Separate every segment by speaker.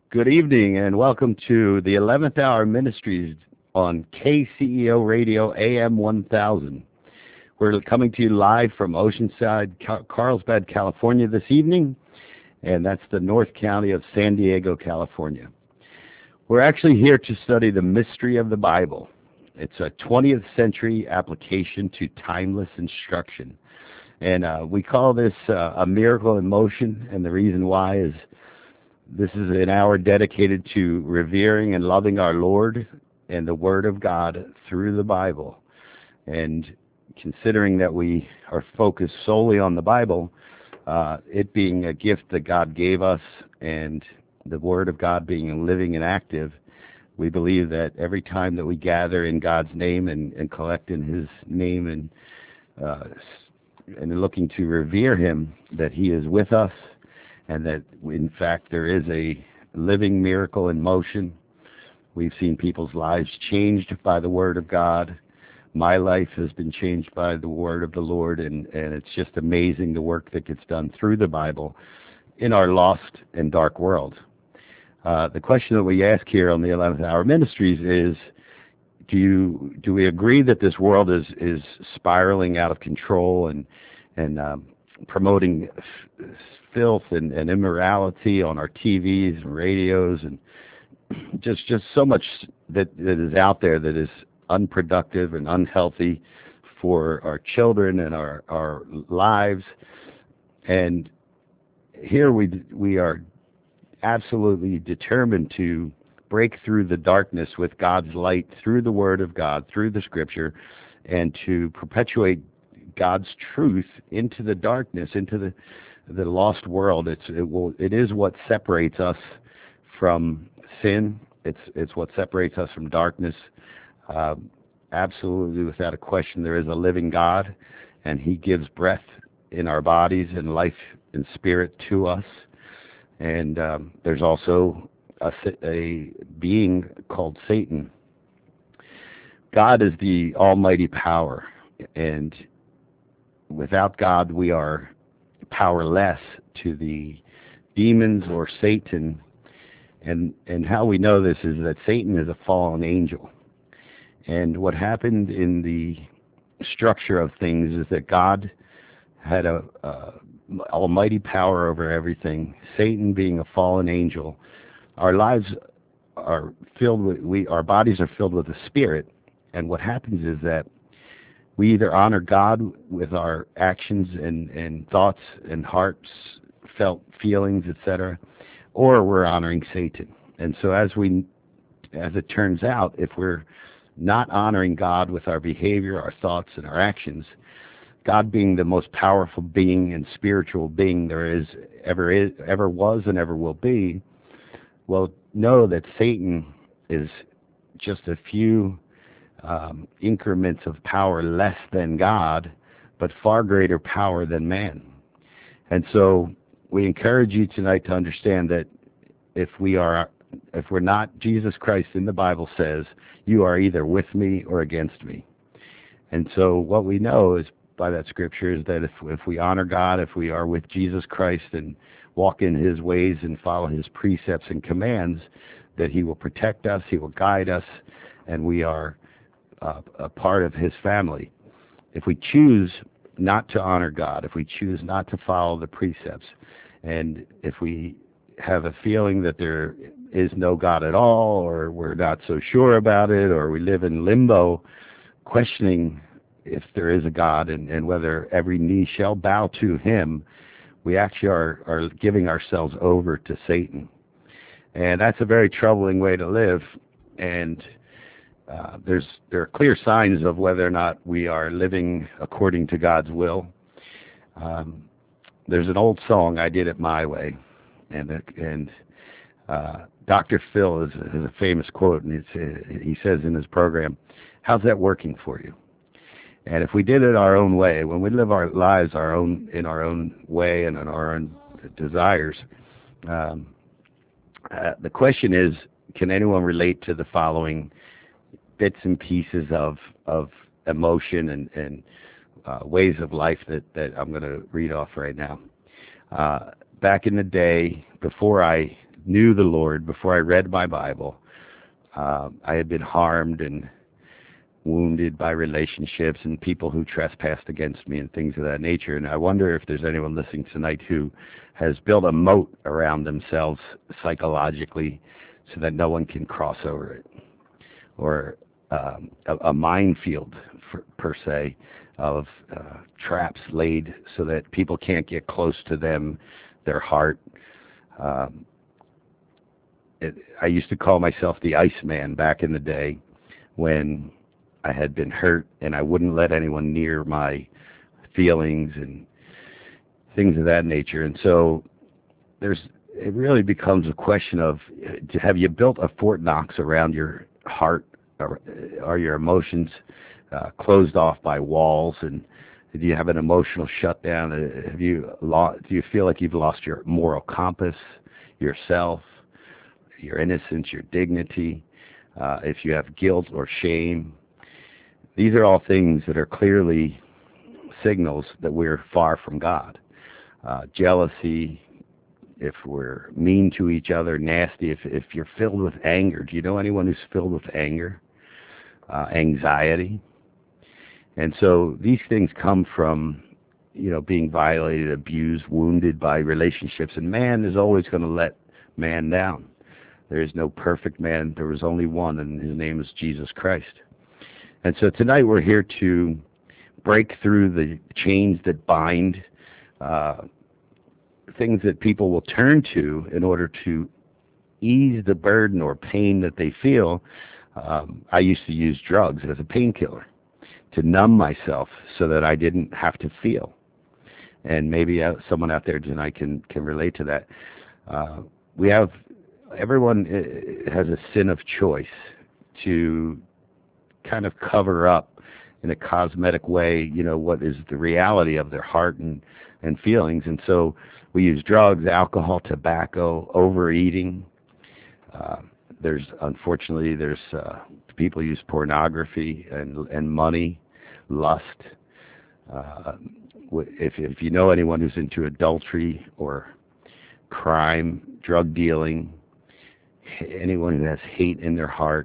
Speaker 1: Good evening and welcome to the 11th Hour Ministries on KCEO Radio AM 1000. We're coming to you live from Oceanside, Carlsbad, California this evening, and that's the North County of San Diego, California. We're actually here to study the mystery of the Bible. It's a 20th century application to timeless instruction. And we call this a miracle in motion, and the reason why is this is an hour dedicated to revering and loving our Lord and the Word of God through the Bible. And considering that we are focused solely on the Bible, it being a gift that God gave us and the Word of God being living and active, we believe that every time that we gather in God's name and collect in His name and looking to revere Him, that He is with us, and that, in fact, there is a living miracle in motion. We've seen people's lives changed by the Word of God. My life has been changed by the Word of the Lord, and it's just amazing the work that gets done through the Bible in our lost and dark world. The question that we ask here on the 11th Hour Ministries is, do we agree that this world is spiraling out of control and promoting filth and immorality on our TVs and radios, and just so much that is out there that is unproductive and unhealthy for our children and our lives. And here we are absolutely determined to break through the darkness with God's light through the Word of God, through the Scripture, and to perpetuate God's truth into the darkness, into the lost world. It is what separates us from sin. It's what separates us from darkness. Absolutely, without a question, there is a living God, and He gives breath in our bodies and life and spirit to us. And there's also a being called Satan. God is the almighty power, and without God, we are powerless to the demons or Satan. And how we know this is that Satan is a fallen angel. And what happened in the structure of things is that God had a almighty power over everything. Satan being a fallen angel, our lives are filled with, our bodies are filled with the Spirit. And what happens is that we either honor God with our actions and thoughts and hearts, felt feelings, etc., or we're honoring Satan. And so as it turns out, if we're not honoring God with our behavior, our thoughts, and our actions, God being the most powerful being and spiritual being there ever was and ever will be, well, know that Satan is just a few increments of power less than God, but far greater power than man. And so we encourage you tonight to understand that if we're not Jesus Christ, in the Bible says, you are either with me or against me. And so what we know is by that scripture is that if we honor God, if we are with Jesus Christ and walk in His ways and follow His precepts and commands, that He will protect us, He will guide us, and we are a part of His family. If we choose not to honor God, if we choose not to follow the precepts, and if we have a feeling that there is no God at all, or we're not so sure about it, or we live in limbo, questioning if there is a God and whether every knee shall bow to Him, we actually are giving ourselves over to Satan. And that's a very troubling way to live. And there are clear signs of whether or not we are living according to God's will. There's an old song, "I Did It My Way," and Dr. Phil has a famous quote, and he says in his program, "How's that working for you?" And if we did it our own way, when we live our lives in our own way and in our own desires, the question is, can anyone relate to the following bits and pieces of emotion and ways of life that I'm going to read off right now? Back in the day, before I knew the Lord, before I read my Bible, I had been harmed and wounded by relationships and people who trespassed against me and things of that nature. And I wonder if there's anyone listening tonight who has built a moat around themselves psychologically so that no one can cross over it, or a minefield, per se, of traps laid so that people can't get close to them, their heart. I used to call myself the Iceman back in the day when I had been hurt, and I wouldn't let anyone near my feelings and things of that nature. And so it really becomes a question of, have you built a Fort Knox around your heart? Are your emotions closed off by walls? And do you have an emotional shutdown? Do you feel like you've lost your moral compass, yourself, your innocence, your dignity? If you have guilt or shame, these are all things that are clearly signals that we're far from God. Jealousy, if we're mean to each other, nasty, if you're filled with anger. Do you know anyone who's filled with anger? Anxiety. And so these things come from, being violated, abused, wounded by relationships. And man is always going to let man down. There is no perfect man. There was only one, and his name is Jesus Christ. And so tonight we're here to break through the chains that bind, things that people will turn to in order to ease the burden or pain that they feel. I used to use drugs as a painkiller to numb myself so that I didn't have to feel. And maybe someone out there tonight can relate to that. Everyone has a sin of choice to kind of cover up in a cosmetic way, what is the reality of their heart and feelings. And so we use drugs, alcohol, tobacco, overeating. Unfortunately, people use pornography and money, lust. If you know anyone who's into adultery or crime, drug dealing, anyone who has hate in their heart,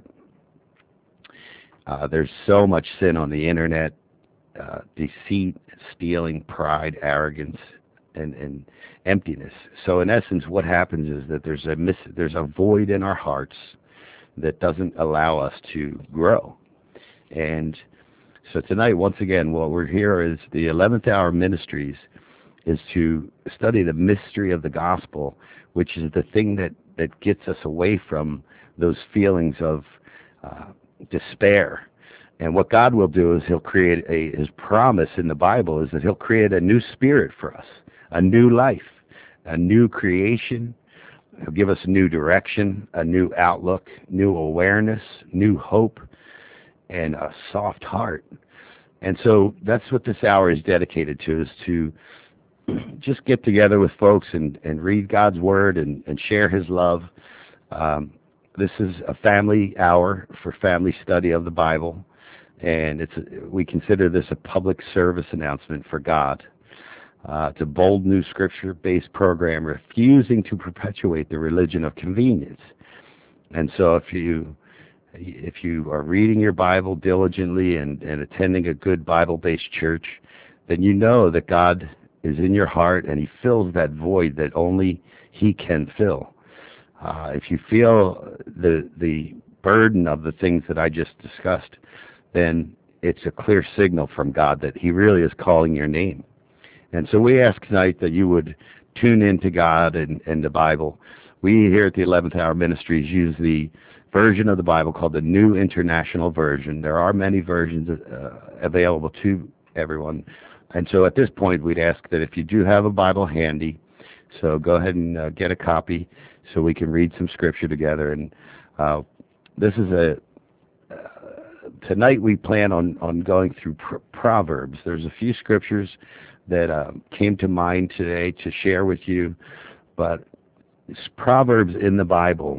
Speaker 1: there's so much sin on the internet, deceit, stealing, pride, arrogance, and emptiness. So in essence, what happens is that there's a void in our hearts that doesn't allow us to grow. And so tonight, once again, what we're here is the 11th Hour Ministries is to study the mystery of the gospel, which is the thing that gets us away from those feelings of despair. And what God will do is he'll create his promise in the Bible is that he'll create a new spirit for us, a new life, a new creation. He'll give us a new direction, a new outlook, new awareness, new hope, and a soft heart. And so that's what this hour is dedicated to, is to just get together with folks and read God's Word and share his love. This is a family hour for family study of the Bible, and we consider this a public service announcement for God. It's a bold new scripture-based program refusing to perpetuate the religion of convenience. And so if you are reading your Bible diligently and attending a good Bible-based church, then you know that God is in your heart and he fills that void that only he can fill. If you feel the burden of the things that I just discussed, then it's a clear signal from God that he really is calling your name. And so we ask tonight that you would tune into God and the Bible. We here at the 11th Hour Ministries use the version of the Bible called the New International Version. There are many versions available to everyone. And so at this point, we'd ask that if you do have a Bible handy, so go ahead and get a copy so we can read some scripture together. And this is tonight we plan on going through Proverbs. There's a few scriptures that came to mind today to share with you, but Proverbs in the Bible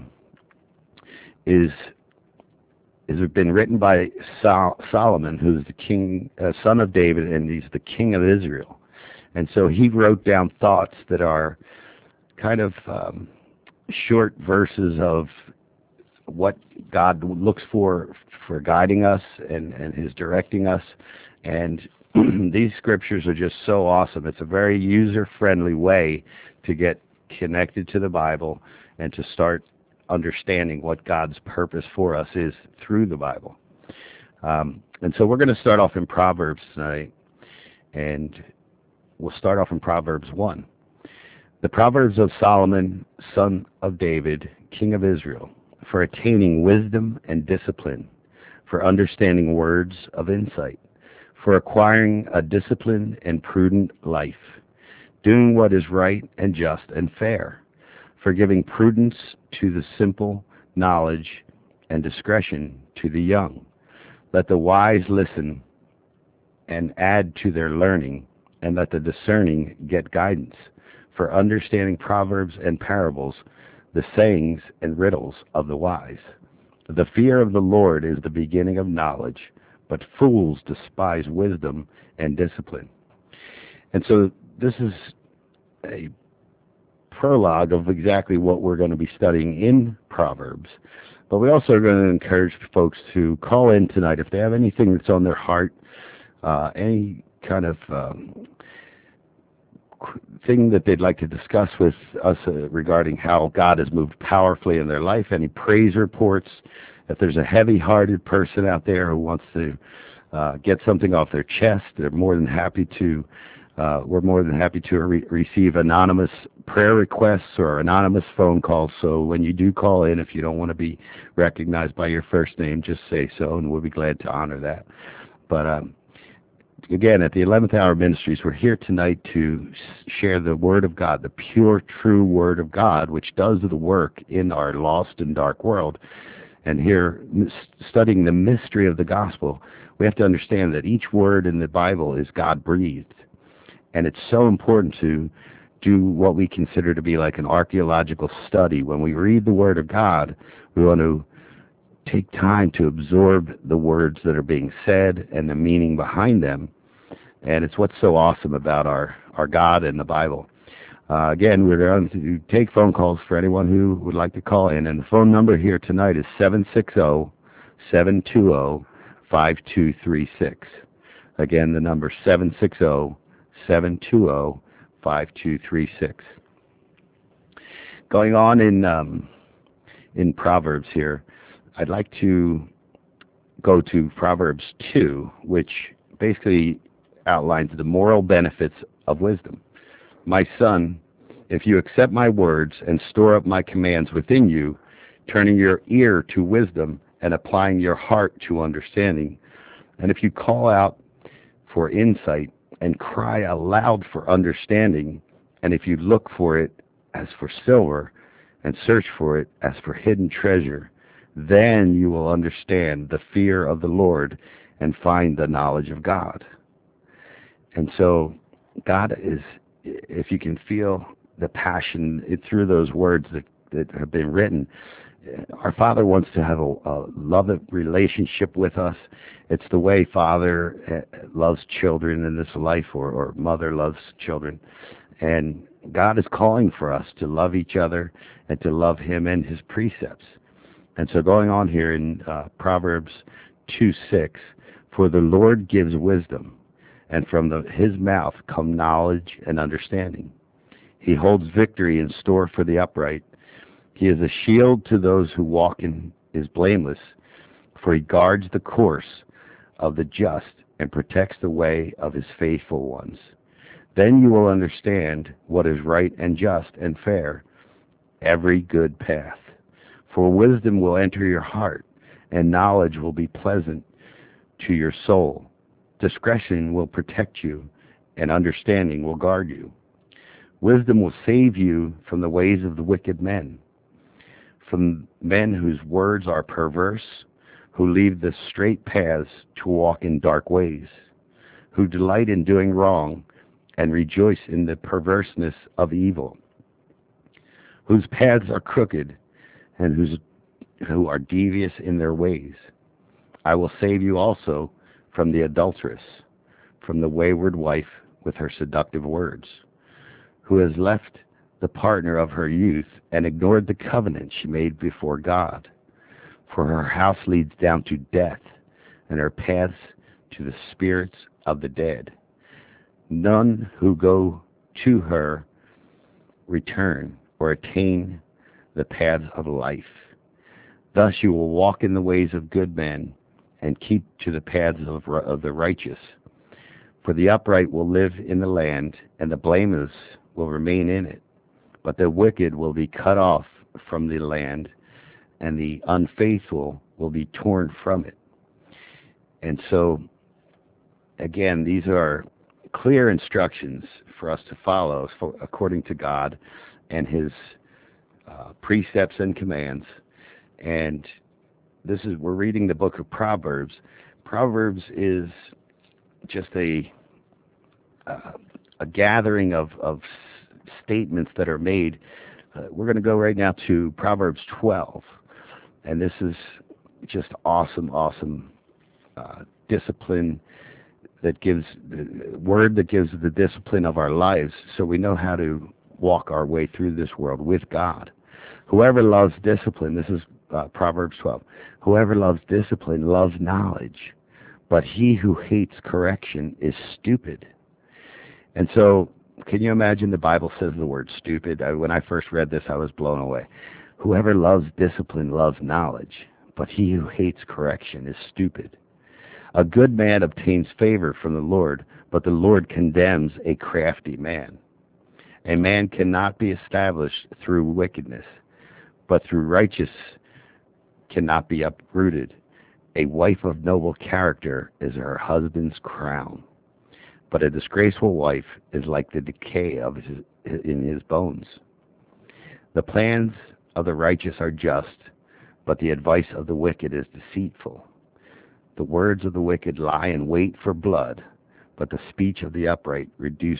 Speaker 1: has been written by Solomon, who's the king, son of David, and he's the king of Israel. And so he wrote down thoughts that are kind of short verses of what God looks for guiding us and His directing us. And these scriptures are just so awesome. It's a very user-friendly way to get connected to the Bible and to start understanding what God's purpose for us is through the Bible. And so we're going to start off in Proverbs tonight, and we'll start off in Proverbs 1. The Proverbs of Solomon, son of David, king of Israel, for attaining wisdom and discipline, for understanding words of insight, for acquiring a disciplined and prudent life, doing what is right and just and fair, for giving prudence to the simple, knowledge and discretion to the young. Let the wise listen and add to their learning, and let the discerning get guidance, for understanding proverbs and parables, the sayings and riddles of the wise. The fear of the Lord is the beginning of knowledge, but fools despise wisdom and discipline. And so this is a prologue of exactly what we're going to be studying in Proverbs. But we also are going to encourage folks to call in tonight if they have anything that's on their heart, any kind of thing that they'd like to discuss with us regarding how God has moved powerfully in their life, any praise reports. If there's a heavy-hearted person out there who wants to get something off their chest, they're more than happy to. We're more than happy to receive anonymous prayer requests or anonymous phone calls. So when you do call in, if you don't want to be recognized by your first name, just say so, and we'll be glad to honor that. But again, at the 11th Hour Ministries, we're here tonight to share the Word of God, the pure, true Word of God, which does the work in our lost and dark world. And here, studying the mystery of the gospel, we have to understand that each word in the Bible is God-breathed. And it's so important to do what we consider to be like an archaeological study. When we read the Word of God, we want to take time to absorb the words that are being said and the meaning behind them. And it's what's so awesome about our God and the Bible. Again, we're going to take phone calls for anyone who would like to call in. And the phone number here tonight is 760-720-5236. Again, the number 760-720-5236. Going on in Proverbs here, I'd like to go to Proverbs 2, which basically outlines the moral benefits of wisdom. My son, if you accept my words and store up my commands within you, turning your ear to wisdom and applying your heart to understanding, and if you call out for insight and cry aloud for understanding, and if you look for it as for silver and search for it as for hidden treasure, then you will understand the fear of the Lord and find the knowledge of God. And so God is, if you can feel the passion through those words that have been written, our Father wants to have a loving relationship with us. It's the way Father loves children in this life, or mother loves children. And God is calling for us to love each other and to love Him and His precepts. And so going on here in Proverbs 2:6, for the Lord gives wisdom, and from His mouth come knowledge and understanding. He holds victory in store for the upright. He is a shield to those who walk in is blameless, for He guards the course of the just and protects the way of His faithful ones. Then you will understand what is right and just and fair, every good path. For wisdom will enter your heart, and knowledge will be pleasant to your soul. Discretion will protect you, and understanding will guard you. Wisdom will save you from the ways of the wicked men, from men whose words are perverse, who leave the straight paths to walk in dark ways, who delight in doing wrong and rejoice in the perverseness of evil, whose paths are crooked and who are devious in their ways. I will save you also from the adulteress, from the wayward wife with her seductive words, who has left the partner of her youth, and ignored the covenant she made before God. For her house leads down to death, and her paths to the spirits of the dead. None who go to her return or attain the paths of life. Thus you will walk in the ways of good men and keep to the paths of the righteous. For the upright will live in the land, and the blameless will remain in it. But the wicked will be cut off from the land, and the unfaithful will be torn from it. And so, again, these are clear instructions for us to follow according to God and His precepts and commands. And we're reading the book of Proverbs. Proverbs is just a gathering of statements that are made. We're going to go right now to Proverbs 12, and this is just awesome discipline that gives the word that gives the discipline of our lives, so we know how to walk our way through this world with God. Whoever loves discipline, this is Proverbs 12. Whoever loves discipline loves knowledge, but he who hates correction is stupid. And so, can you imagine the Bible says the word stupid? When I first read this, I was blown away. Whoever loves discipline loves knowledge, but he who hates correction is stupid. A good man obtains favor from the Lord, but the Lord condemns a crafty man. A man cannot be established through wickedness, but through righteousness cannot be uprooted. A wife of noble character is her husband's crown, but a disgraceful wife is like the decay in his bones. The plans of the righteous are just, but the advice of the wicked is deceitful. The words of the wicked lie in wait for blood, but the speech of the upright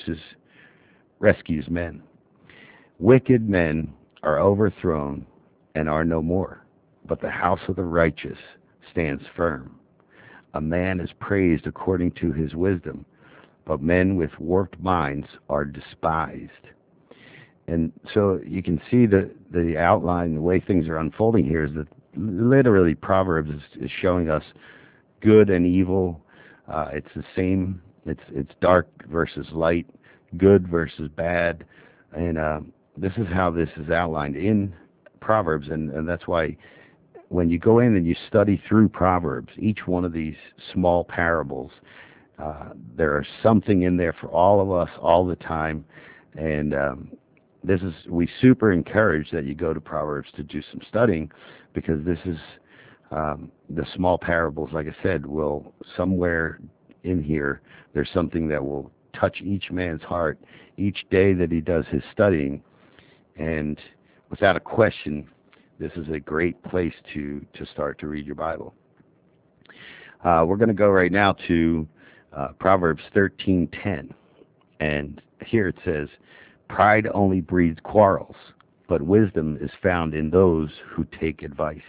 Speaker 1: rescues men. Wicked men are overthrown and are no more, but the house of the righteous stands firm. A man is praised according to his wisdom, but men with warped minds are despised. And so you can see the outline, the way things are unfolding here is that literally Proverbs is showing us good and evil. It's the same. It's dark versus light, good versus bad, and this is how this is outlined in Proverbs, and that's why when you go in and you study through Proverbs, each one of these small parables, there is something in there for all of us all the time, and we super encourage that you go to Proverbs to do some studying, because this is the small parables, like I said, will somewhere in here, there's something that will touch each man's heart each day that he does his studying. And without a question, this is a great place to start to read your Bible. We're going to go right now to Proverbs 13:10. And here it says, "Pride only breeds quarrels, but wisdom is found in those who take advice."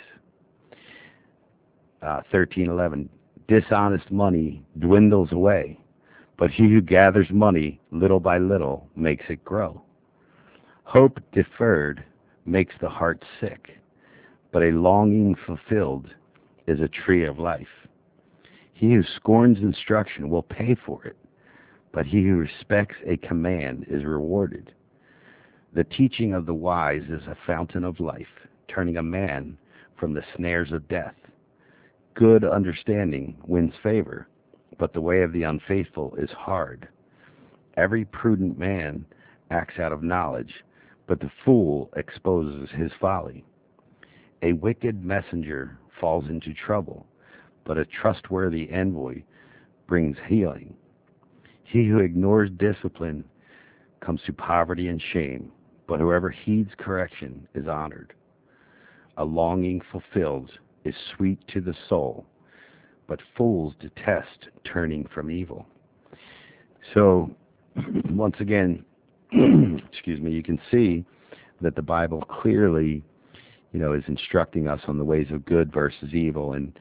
Speaker 1: 13:11, "Dishonest money dwindles away, but he who gathers money little by little makes it grow. Hope deferred makes the heart sick, but a longing fulfilled is a tree of life. He who scorns instruction will pay for it, but he who respects a command is rewarded. The teaching of the wise is a fountain of life, turning a man from the snares of death. Good understanding wins favor, but the way of the unfaithful is hard. Every prudent man acts out of knowledge, but the fool exposes his folly. A wicked messenger falls into trouble, but a trustworthy envoy brings healing. He who ignores discipline comes to poverty and shame, but whoever heeds correction is honored. A longing fulfilled is sweet to the soul, but fools detest turning from evil. So, once again, excuse me, you can see that the Bible clearly, is instructing us on the ways of good versus evil. And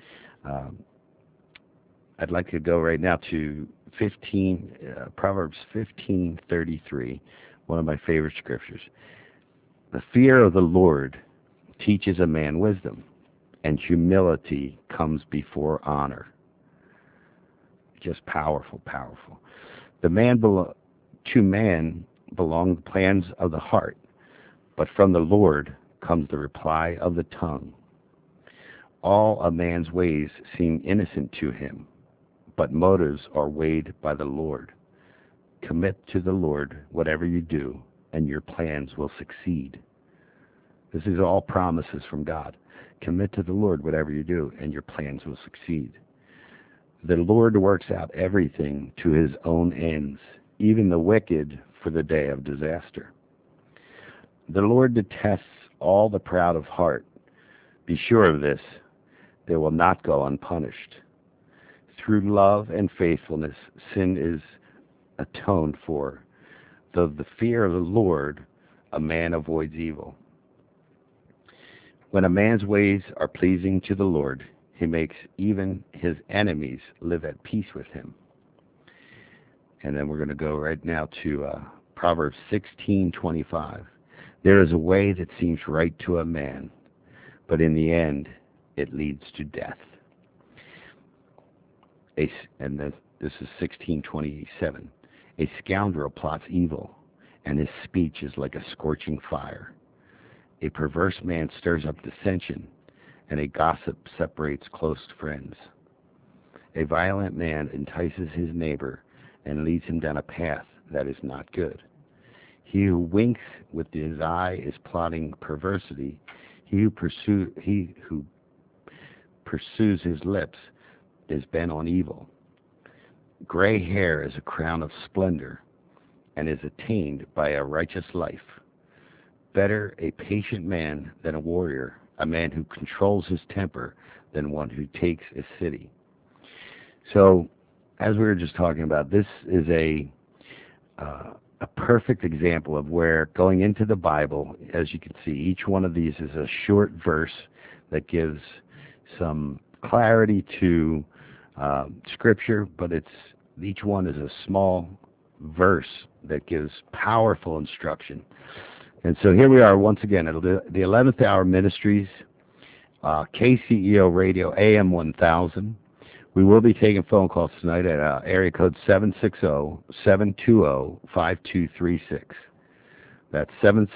Speaker 1: I'd like to go right now to Proverbs 15:33, one of my favorite scriptures. The fear of the Lord teaches a man wisdom, and humility comes before honor. Just powerful, powerful. The man to man belong the plans of the heart, but from the Lord comes the reply of the tongue. All a man's ways seem innocent to him, but motives are weighed by the Lord. Commit to the Lord whatever you do, and your plans will succeed. This is all promises from God. Commit to the Lord whatever you do, and your plans will succeed. The Lord works out everything to his own ends, even the wicked for the day of disaster. The Lord detests all the proud of heart. Be sure of this, they will not go unpunished. Through love and faithfulness, sin is atoned for. Though the fear of the Lord, a man avoids evil. When a man's ways are pleasing to the Lord, he makes even his enemies live at peace with him. And then we're going to go right now to Proverbs 16:25. There is a way that seems right to a man, but in the end, it leads to death. And this is 16:27. A scoundrel plots evil, and his speech is like a scorching fire. A perverse man stirs up dissension, and a gossip separates close friends. A violent man entices his neighbor and leads him down a path that is not good. He who winks with his eye is plotting perversity. He who pursues his lips is bent on evil. Gray hair is a crown of splendor and is attained by a righteous life. Better a patient man than a warrior, a man who controls his temper than one who takes a city. So, as we were just talking about, this is a perfect example of where going into the Bible, as you can see, each one of these is a short verse that gives some clarity to Scripture, but each one is a small verse that gives powerful instruction. And so here we are once again at the 11th Hour Ministries, KCEO Radio, AM 1000. We will be taking phone calls tonight at area code 760-720-5236. That's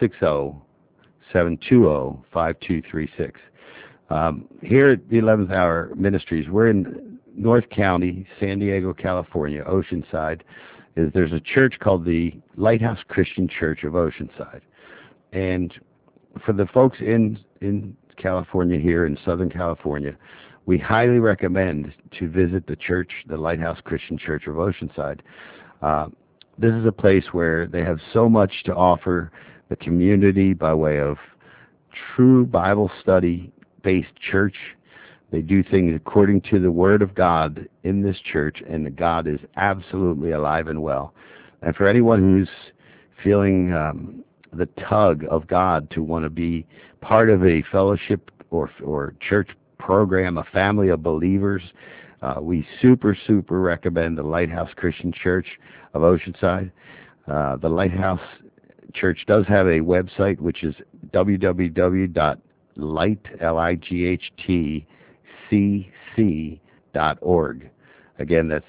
Speaker 1: 760-720-5236. Here at the 11th Hour Ministries, we're in North County, San Diego, California, Oceanside. There's a church called the Lighthouse Christian Church of Oceanside. And for the folks in California here, in Southern California, we highly recommend to visit the church, the Lighthouse Christian Church of Oceanside. This is a place where they have so much to offer the community by way of true Bible study-based church. They do things according to the Word of God in this church, and God is absolutely alive and well. And for anyone who's feeling the tug of God to want to be part of a fellowship or church program, a family of believers, we super recommend the Lighthouse Christian Church of Oceanside. The Lighthouse Church does have a website, which is www.lightcc.org. Again, that's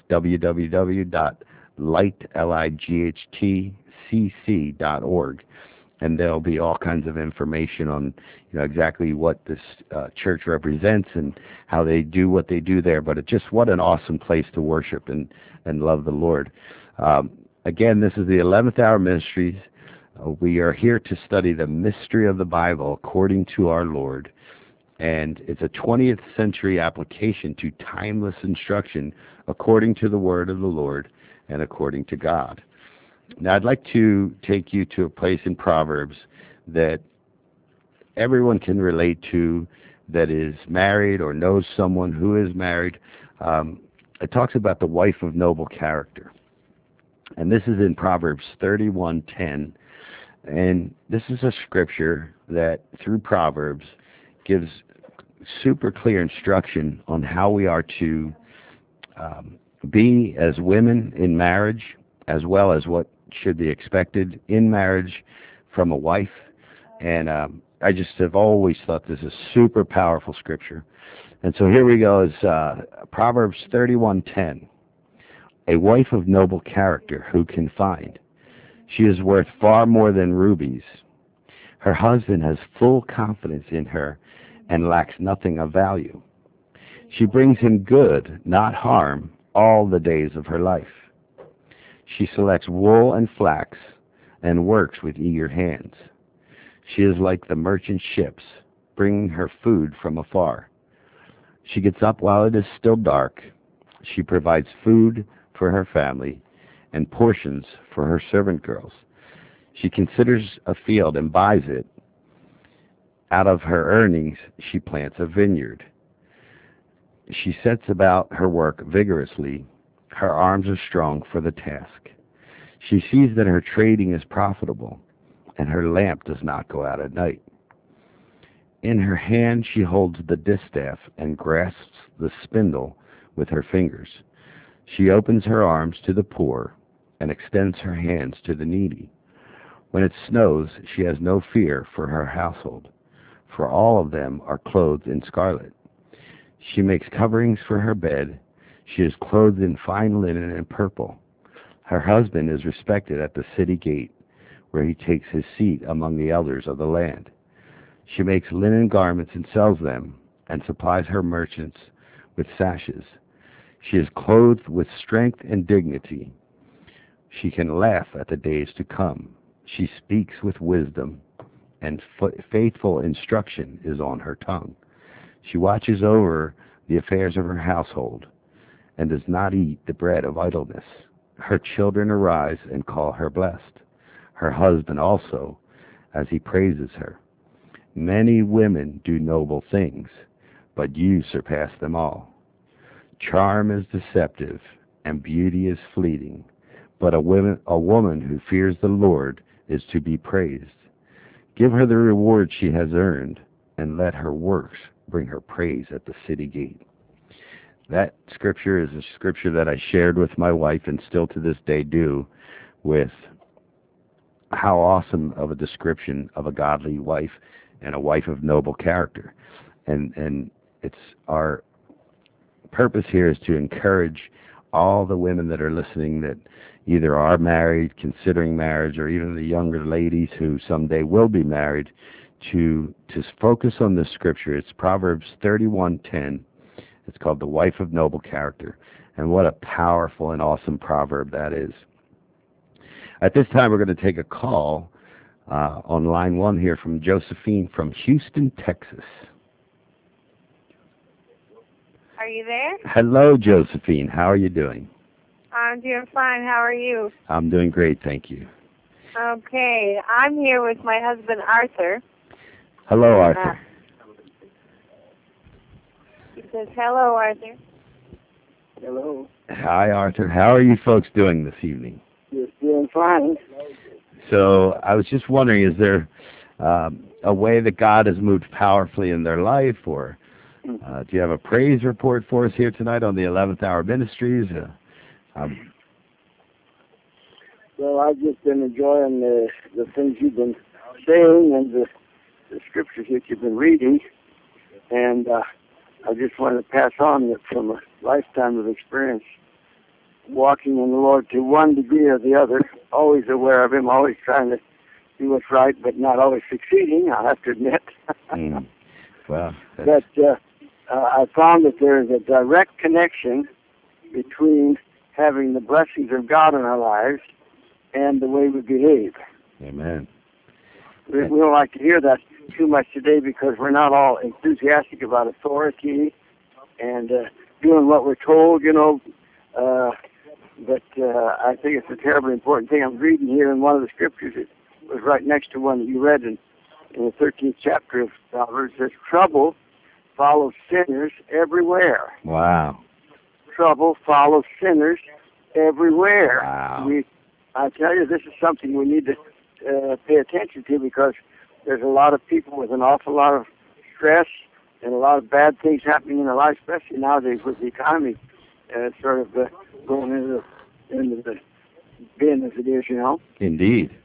Speaker 1: www.lightcc.org. And there'll be all kinds of information on, exactly what this church represents and how they do what they do there. But what an awesome place to worship and love the Lord. Again, this is the 11th Hour Ministries. We are here to study the mystery of the Bible according to our Lord. And it's a 20th century application to timeless instruction according to the Word of the Lord and according to God. Now, I'd like to take you to a place in Proverbs that everyone can relate to that is married or knows someone who is married. It talks about the wife of noble character. And this is in Proverbs 31:10. And this is a scripture that, through Proverbs, gives super clear instruction on how we are to be as women in marriage, as well as what should be expected in marriage from a wife. And I just have always thought this is super powerful scripture. And so here we go, is Proverbs 31:10. A wife of noble character who can find? She is worth far more than rubies. Her husband has full confidence in her and lacks nothing of value. She brings him good, not harm, all the days of her life. She selects wool and flax and works with eager hands. She is like the merchant ships, bringing her food from afar. She gets up while it is still dark. She provides food for her family and portions for her servant girls. She considers a field and buys it. Out of her earnings, she plants a vineyard. She sets about her work vigorously. Her arms are strong for the task. She sees that her trading is profitable, and her lamp does not go out at night. In her hand she holds the distaff and grasps the spindle with her fingers. She opens her arms to the poor and extends her hands to the needy. When it snows, she has no fear for her household, for all of them are clothed in scarlet. She makes coverings for her bed. She is clothed in fine linen and purple. Her husband is respected at the city gate, where he takes his seat among the elders of the land. She makes linen garments and sells them, and supplies her merchants with sashes. She is clothed with strength and dignity. She can laugh at the days to come. She speaks with wisdom, and faithful instruction is on her tongue. She watches over the affairs of her household, and does not eat the bread of idleness. Her children arise and call her blessed, her husband also, as he praises her. Many women do noble things, but you surpass them all. Charm is deceptive, and beauty is fleeting, but a woman who fears the Lord is to be praised. Give her the reward she has earned, and let her works bring her praise at the city gate. That scripture is a scripture that I shared with my wife, and still to this day do, with how awesome of a description of a godly wife and a wife of noble character. And it's our purpose here is to encourage all the women that are listening that either are married, considering marriage, or even the younger ladies who someday will be married, to focus on this scripture. It's Proverbs 31:10. It's called the wife of noble character. And what a powerful and awesome proverb that is. At this time, we're going to take a call on line 1 here from Josephine from Houston, Texas.
Speaker 2: Are you there?
Speaker 1: Hello, Josephine. How are you doing?
Speaker 2: I'm doing fine. How are you?
Speaker 1: I'm doing great, thank you.
Speaker 2: Okay. I'm here with my husband, Arthur.
Speaker 1: Hello, Arthur.
Speaker 2: He says, hello, Arthur.
Speaker 3: Hello.
Speaker 1: Hi, Arthur. How are you folks doing this evening?
Speaker 3: Just doing fine.
Speaker 1: So I was just wondering, is there a way that God has moved powerfully in their life, or do you have a praise report for us here tonight on the 11th Hour Ministries?
Speaker 3: Well, I've just been enjoying the things you've been saying and the scriptures that you've been reading, and I just want to pass on that from a lifetime of experience walking in the Lord to one degree or the other, always aware of Him, always trying to do what's right, but not always succeeding, I have to admit.
Speaker 1: Well,
Speaker 3: but I found that there is a direct connection between having the blessings of God in our lives and the way we behave.
Speaker 1: Amen.
Speaker 3: We don't like to hear that too much today because we're not all enthusiastic about authority and doing what we're told, but I think it's a terribly important thing. I'm reading here in one of the scriptures. It was right next to one that you read in the 13th chapter of Proverbs. It says, trouble follows sinners everywhere.
Speaker 1: Wow.
Speaker 3: Trouble follows sinners everywhere.
Speaker 1: Wow.
Speaker 3: I tell you, this is something we need to pay attention to, because there's a lot of people with an awful lot of stress and a lot of bad things happening in their life, especially nowadays with the economy sort of going into the bin as it is,
Speaker 1: Indeed.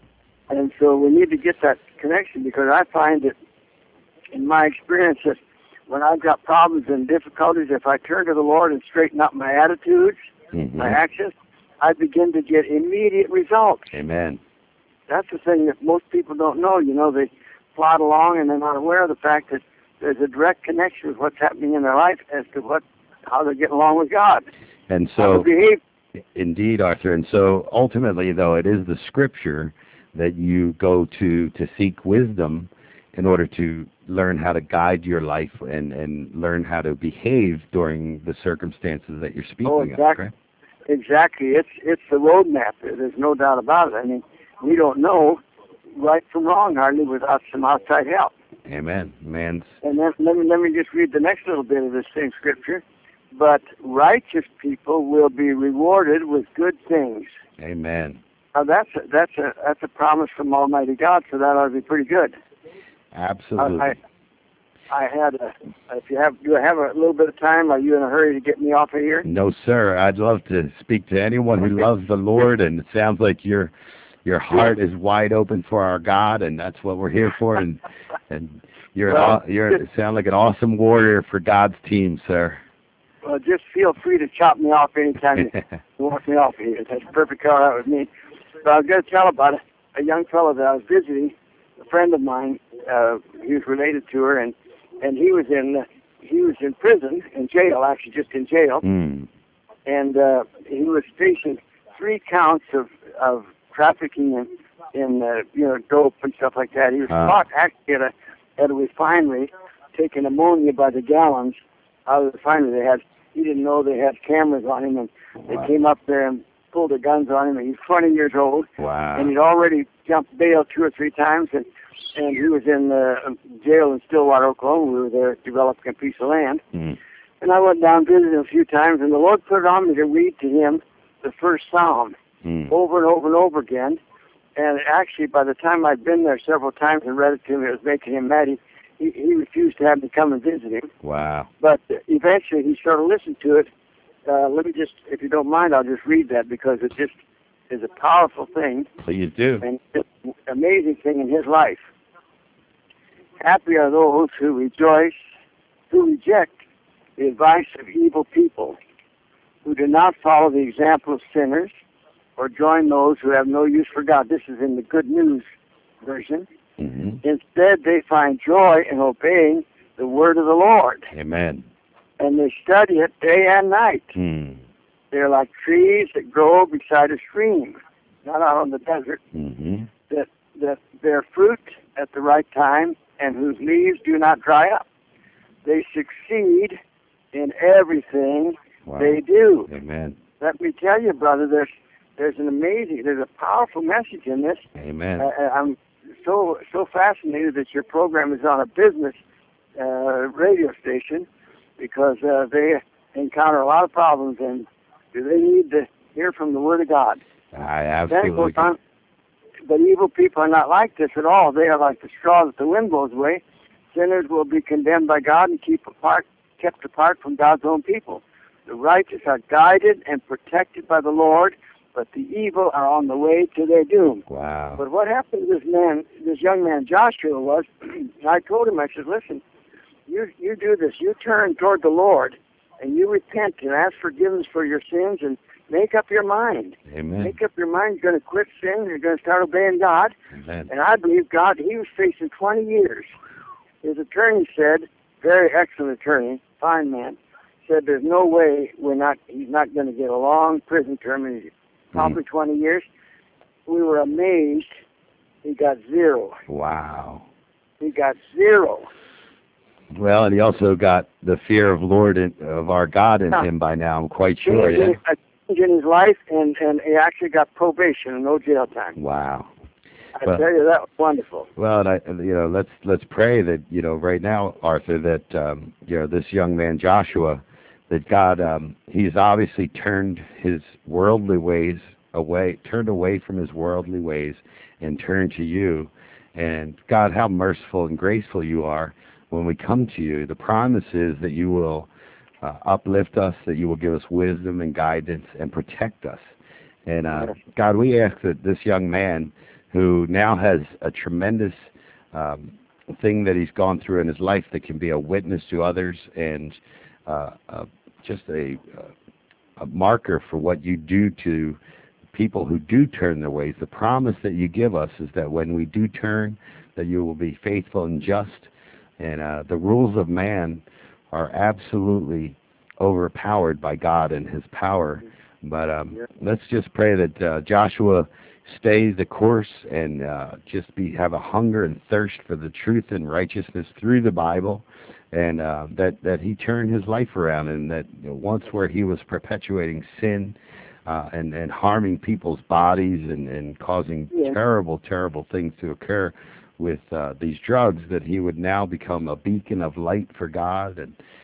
Speaker 3: And so we need to get that connection, because I find that in my experience that when I've got problems and difficulties, if I turn to the Lord and straighten up my attitudes, my actions, I begin to get immediate results.
Speaker 1: Amen.
Speaker 3: That's the thing that most people don't know. You know, they plod along and they're not aware of the fact that there's a direct connection with what's happening in their life as to how they're getting along with God.
Speaker 1: And
Speaker 3: How
Speaker 1: so,
Speaker 3: they behave.
Speaker 1: indeed, Arthur, and so ultimately, though, it is the Scripture that you go to seek wisdom in order to learn how to guide your life and learn how to behave during the circumstances that you're speaking of, correct?
Speaker 3: Exactly. It's the roadmap. There's no doubt about it. I mean, we don't know right from wrong hardly without some outside help.
Speaker 1: Amen.
Speaker 3: And then let me just read the next little bit of this same scripture. But righteous people will be rewarded with good things.
Speaker 1: Amen.
Speaker 3: Now that's a promise from Almighty God, so that ought to be pretty good.
Speaker 1: Absolutely.
Speaker 3: I had do I have a little bit of time? Are you in a hurry to get me off of here?
Speaker 1: No, sir. I'd love to speak to anyone who loves the Lord, and it sounds like your heart is wide open for our God, and that's what we're here for. And you sound like an awesome warrior for God's team, sir.
Speaker 3: Well, just feel free to chop me off anytime you want me off of here. That's perfect all right with me. But I was going to tell about a young fellow that I was visiting, a friend of mine. He was related to her, and he was in prison, in jail, actually just in jail. And he was facing 3 counts of trafficking in dope and stuff like that. He was caught actually at a refinery taking ammonia by the gallons out of the refinery. He didn't know they had cameras on him, and they came up there and pulled their guns on him. And he's 20 years old, and he'd already jumped bail 2 or 3 times, and he was in jail in Stillwater, Oklahoma. We were there developing a piece of land. And I went down visiting him a few times, and the Lord put it on me to read to him the first Psalm over and over and over again. And actually, by the time I'd been there several times and read it to him, it was making him mad. He refused to have me come and visit him.
Speaker 1: Wow.
Speaker 3: But eventually he started listening to it. Let me just, if you don't mind, I'll just read that, because it just is a powerful thing.
Speaker 1: Please do.
Speaker 3: And it's an amazing thing in his life. Happy are those who reject the advice of evil people, who do not follow the example of sinners or join those who have no use for God. This is in the Good News version. Instead, they find joy in obeying the word of the Lord.
Speaker 1: Amen.
Speaker 3: And they study it day and night. They're like trees that grow beside a stream, not out on the desert, that bear fruit at the right time and whose leaves do not dry up. They succeed in everything they do.
Speaker 1: Amen.
Speaker 3: Let me tell you, brother, there's a powerful message in this.
Speaker 1: Amen.
Speaker 3: I'm so fascinated that your program is on a business radio station, because they encounter a lot of problems, and they need to hear from the Word of God.
Speaker 1: I absolutely.
Speaker 3: But evil people are not like this at all. They are like the straw that the wind blows away. Sinners will be condemned by God and kept apart from God's own people. The righteous are guided and protected by the Lord, but the evil are on the way to their doom.
Speaker 1: Wow.
Speaker 3: But what happened to this young man Joshua was, I told him, I said, listen, you do this. You turn toward the Lord, and you repent and ask forgiveness for your sins, and make up your mind.
Speaker 1: Amen.
Speaker 3: Make up your mind. You're going to quit sin. You're going to start obeying God.
Speaker 1: Amen.
Speaker 3: And I believe God, he was facing 20 years. His attorney said, very excellent attorney, fine man, said there's no way he's not going to get a long prison term, and he's probably 20 years. We were amazed. He got 0.
Speaker 1: Wow.
Speaker 3: He got 0.
Speaker 1: Well, and he also got the fear of our God in him by now, I'm quite sure.
Speaker 3: A change in his life, and he actually got probation and no jail time.
Speaker 1: Wow.
Speaker 3: I tell you, that was wonderful.
Speaker 1: Well, and let's pray that right now, Arthur, that this young man Joshua, that God, he's obviously turned his worldly ways turned away from his worldly ways, and turned to you. And God, how merciful and graceful you are when we come to you. The promise is that you will uplift us, that you will give us wisdom and guidance and protect us. And God, we ask that this young man who now has a tremendous thing that he's gone through in his life that can be a witness to others, and just a marker for what you do to people who do turn their ways. The promise that you give us is that when we do turn, that you will be faithful and just. And the rules of man are absolutely overpowered by God and his power. But let's just pray that Joshua stay the course and just have a hunger and thirst for the truth and righteousness through the Bible, and that he turned his life around, and that once where he was perpetuating sin and harming people's bodies and causing terrible, terrible things to occur with these drugs, that he would now become a beacon of light for God,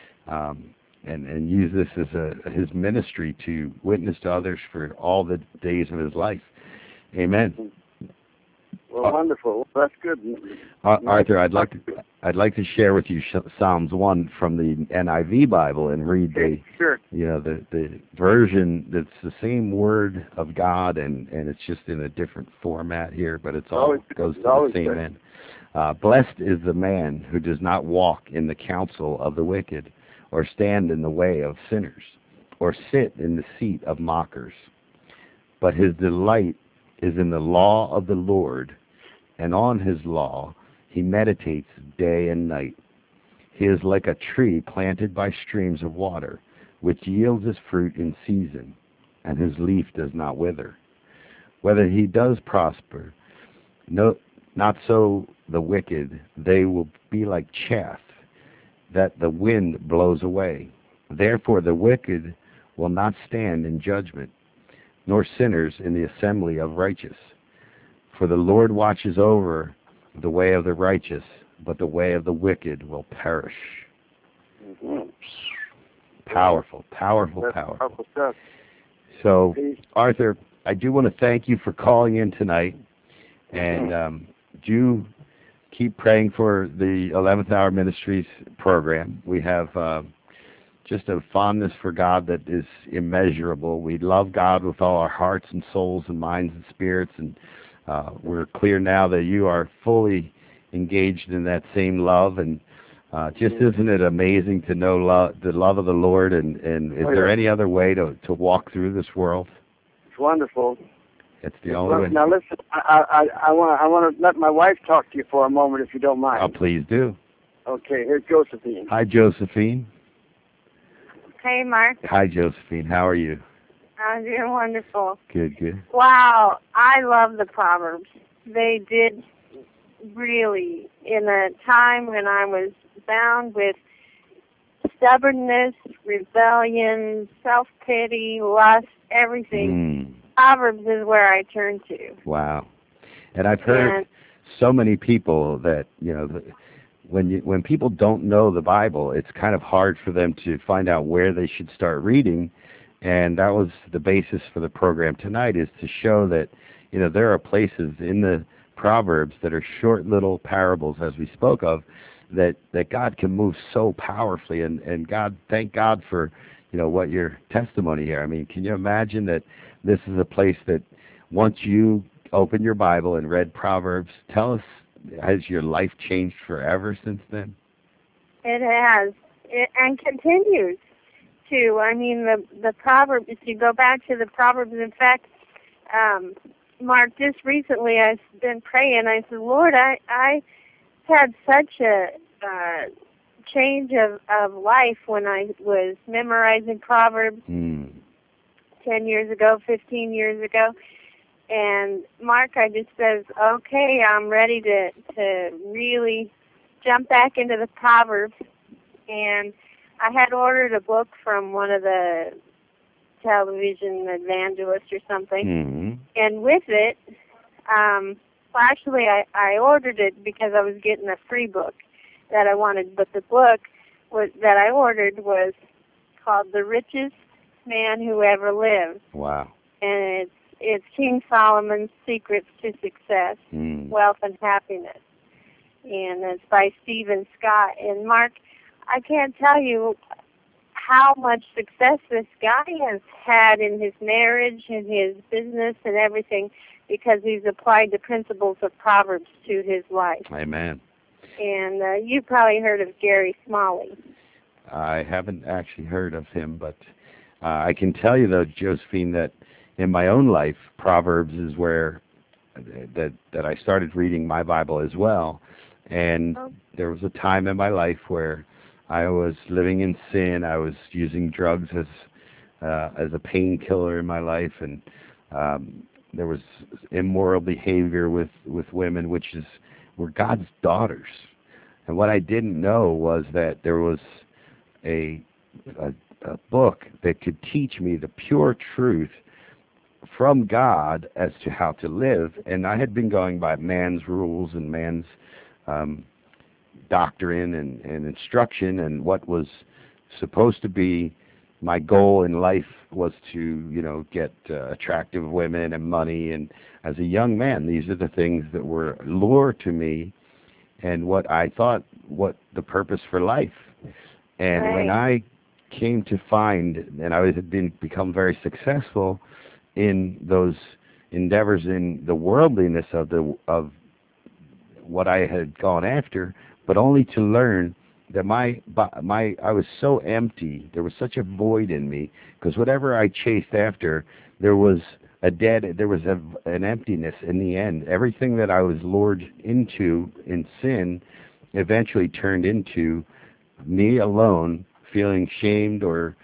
Speaker 1: and use this as his ministry to witness to others for all the days of his life. Amen.
Speaker 3: Well, wonderful. That's good.
Speaker 1: Arthur, I'd like to share with you Psalms 1 from the NIV Bible and read the version that's the same word of God, and it's just in a different format here, but it's all goes to the same end. Blessed is the man who does not walk in the counsel of the wicked, or stand in the way of sinners, or sit in the seat of mockers. But his delight is in the law of the Lord, and on his law he meditates day and night. He is like a tree planted by streams of water, which yields his fruit in season, and his leaf does not wither. Whether he does prosper, no, not so the wicked. They will be like chaff that the wind blows away. Therefore the wicked will not stand in judgment, nor sinners in the assembly of righteous. For the Lord watches over the way of the righteous, but the way of the wicked will perish.
Speaker 3: Mm-hmm.
Speaker 1: Powerful.
Speaker 3: Stuff.
Speaker 1: So, Arthur, I do want to thank you for calling in tonight, and do keep praying for the 11th Hour Ministries program. We have just a fondness for God that is immeasurable. We love God with all our hearts and souls and minds and spirits, and we're clear now that you are fully engaged in that same love. And just isn't it amazing to know the love of the Lord? And is there any other way to walk through this world?
Speaker 3: It's wonderful.
Speaker 1: It's the only way.
Speaker 3: Now listen, I want to let my wife talk to you for a moment, if you don't mind.
Speaker 1: Oh, please do.
Speaker 3: Okay, here's Josephine.
Speaker 1: Hi, Josephine.
Speaker 2: Hey, Mark.
Speaker 1: Hi, Josephine. How are you?
Speaker 2: I'm doing wonderful.
Speaker 1: Good.
Speaker 2: Wow, I love the Proverbs. They did really, in a time when I was bound with stubbornness, rebellion, self-pity, lust, everything. Proverbs is where I turn to.
Speaker 1: Wow. And I've heard so many people that, when people don't know the Bible, it's kind of hard for them to find out where they should start reading. And that was the basis for the program tonight, is to show that, there are places in the Proverbs that are short little parables, as we spoke of, that God can move so powerfully. And God, thank God for, what your testimony here. I mean, can you imagine that this is a place that once you open your Bible and read Proverbs, tell us, has your life changed forever since then?
Speaker 2: It has, and continues to. I mean, the Proverbs, if you go back to the Proverbs, in fact, Mark, just recently I've been praying. I said, Lord, I had such a change of life when I was memorizing Proverbs 10 years ago, 15 years ago. And Mark, I just says, okay, I'm ready to really jump back into the Proverbs. And I had ordered a book from one of the television evangelists or something. And with it, actually I ordered it because I was getting a free book that I wanted. But the book that I ordered was called The Richest Man Who Ever Lived.
Speaker 1: Wow.
Speaker 2: And it's King Solomon's Secrets to Success, Wealth and Happiness. And it's by Stephen Scott. And Mark, I can't tell you how much success this guy has had in his marriage and his business and everything, because he's applied the principles of Proverbs to his life.
Speaker 1: Amen.
Speaker 2: And you've probably heard of Gary Smalley.
Speaker 1: I haven't actually heard of him, but I can tell you, though, Josephine, that in my own life, Proverbs is where that I started reading my Bible as well. And there was a time in my life where I was living in sin. I was using drugs as a painkiller in my life, and there was immoral behavior with women, which were God's daughters. And what I didn't know was that there was a book that could teach me the pure truth from God as to how to live. And I had been going by man's rules and man's doctrine and instruction, and what was supposed to be my goal in life was to, get attractive women and money. And as a young man, these are the things that were lure to me and what I thought what the purpose for life. And
Speaker 2: right.
Speaker 1: When I came to find, and I had become very successful in those endeavors in the worldliness of what I had gone after, but only to learn that I was so empty. There was such a void in me, because whatever I chased after, there was an emptiness in the end. Everything that I was lured into in sin eventually turned into me alone feeling shamed, or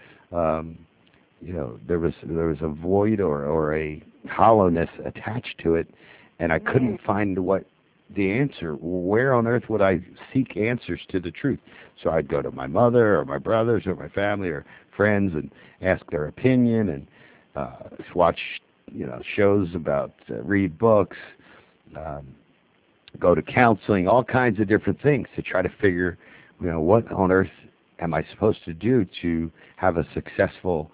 Speaker 1: there was a void or a hollowness attached to it, and I couldn't find the answer. Where on earth would I seek answers to the truth? So I'd go to my mother or my brothers or my family or friends and ask their opinion, and watch shows about, read books, go to counseling, all kinds of different things to try to figure, what on earth am I supposed to do to have a successful,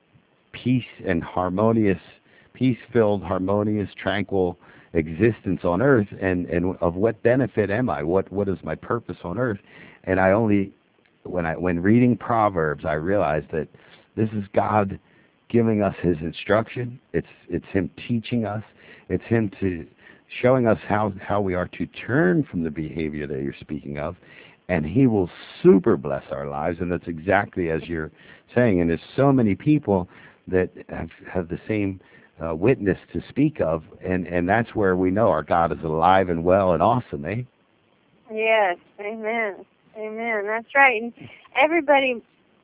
Speaker 1: peace-filled, harmonious, tranquil existence on earth, and of what benefit am I? What is my purpose on earth? And when reading Proverbs, I realized that this is God giving us His instruction. It's Him teaching us. It's Him showing us how we are to turn from the behavior that you're speaking of, and He will super bless our lives. And that's exactly as you're saying. And there's so many people that have the same witness to speak of, and that's where we know our God is alive and well and awesome, eh?
Speaker 2: Yes, amen. Amen, that's right. And everybody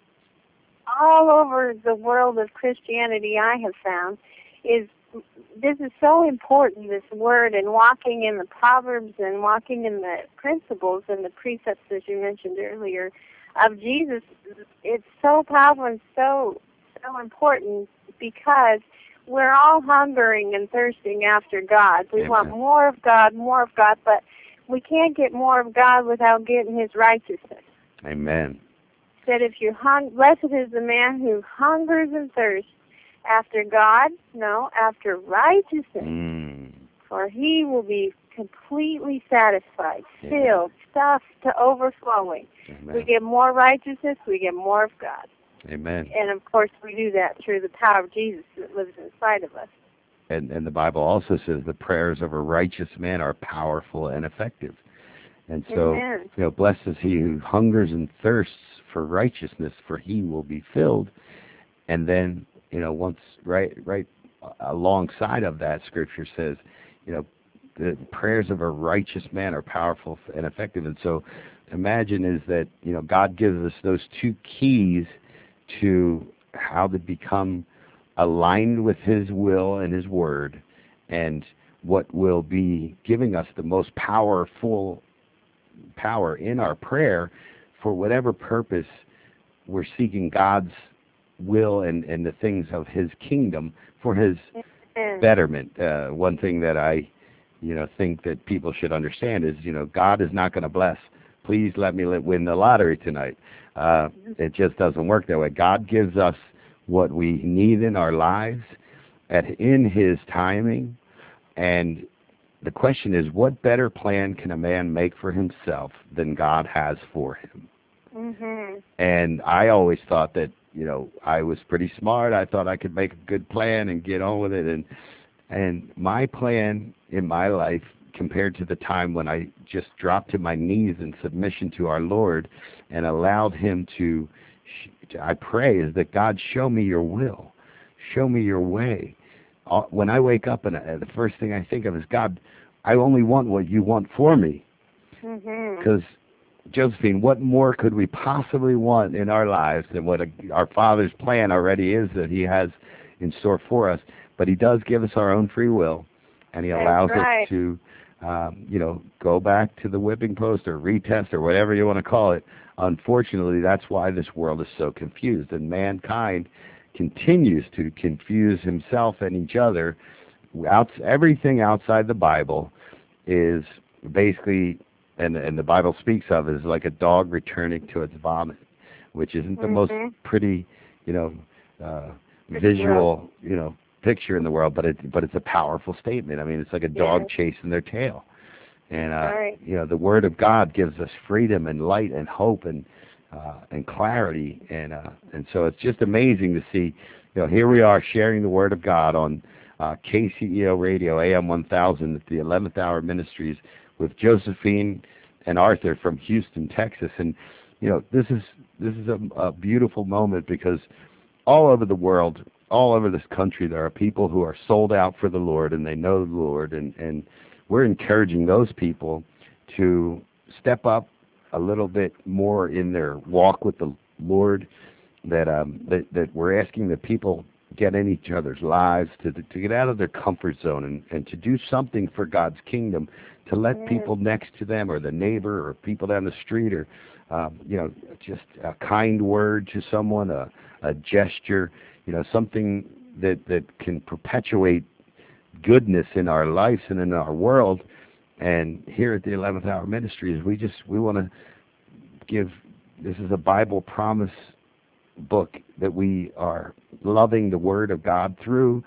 Speaker 2: all over the world of Christianity, I have found, this is so important, this word, and walking in the Proverbs and walking in the principles and the precepts, as you mentioned earlier, of Jesus. It's so powerful and so important, because we're all hungering and thirsting after God. We
Speaker 1: Amen.
Speaker 2: want more of God, but we can't get more of God without getting His righteousness.
Speaker 1: Amen.
Speaker 2: That if you blessed is the man who hungers and thirsts after God, after righteousness, for he will be completely satisfied, filled, stuffed to overflowing.
Speaker 1: Amen.
Speaker 2: We get more righteousness, we get more of God.
Speaker 1: Amen.
Speaker 2: And of course we do that through the power of Jesus that lives inside of us.
Speaker 1: And the Bible also says the prayers of a righteous man are powerful and effective. And so,
Speaker 2: Amen.
Speaker 1: Blessed is he who hungers and thirsts for righteousness, for he will be filled. And then, once right alongside of that, Scripture says, the prayers of a righteous man are powerful and effective. And so, imagine is that, God gives us those two keys to how to become aligned with His will and His Word, and what will be giving us the most power in our prayer for whatever purpose we're seeking God's will and the things of His kingdom for His betterment. One thing that I think that people should understand is, God is not going to bless, please let me win the lottery tonight. It just doesn't work that way. God gives us what we need in our lives in His timing. And the question is, what better plan can a man make for himself than God has for him?
Speaker 2: Mm-hmm.
Speaker 1: And I always thought that, I was pretty smart. I thought I could make a good plan and get on with it. And And my plan in my life, compared to the time when I just dropped to my knees in submission to our Lord and allowed Him to, I pray, is that God, show me your will, show me your way. When I wake up and the first thing I think of is, God, I only want what you want for me. Because, Josephine, what more could we possibly want in our lives than what our Father's plan already is that He has in store for us? But He does give us our own free will, and He allows us to, go back to the whipping post or retest or whatever you want to call it. Unfortunately, that's why this world is so confused, and mankind continues to confuse himself and each other. Everything outside the Bible is basically, and the Bible speaks of, is like a dog returning to its vomit, which isn't the most pretty, visual, picture in the world, but it's a powerful statement. I mean, it's like a dog chasing their tail. And the Word of God gives us freedom and light and hope and clarity, and so it's just amazing to see. Here we are sharing the Word of God on KCEO Radio, AM 1000, at the 11th Hour Ministries with Josephine and Arthur from Houston, Texas, and this is a beautiful moment, because all over the world, all over this country, there are people who are sold out for the Lord, and they know the Lord, and we're encouraging those people to step up a little bit more in their walk with the Lord, that we're asking that people get in each other's lives, to get out of their comfort zone and to do something for God's kingdom, to let people next to them or the neighbor or people down the street, or just a kind word to someone, a gesture, something that can perpetuate goodness in our lives and in our world. And here at the 11th Hour Ministries, we want to give, this is a Bible promise book that we are loving the Word of God through.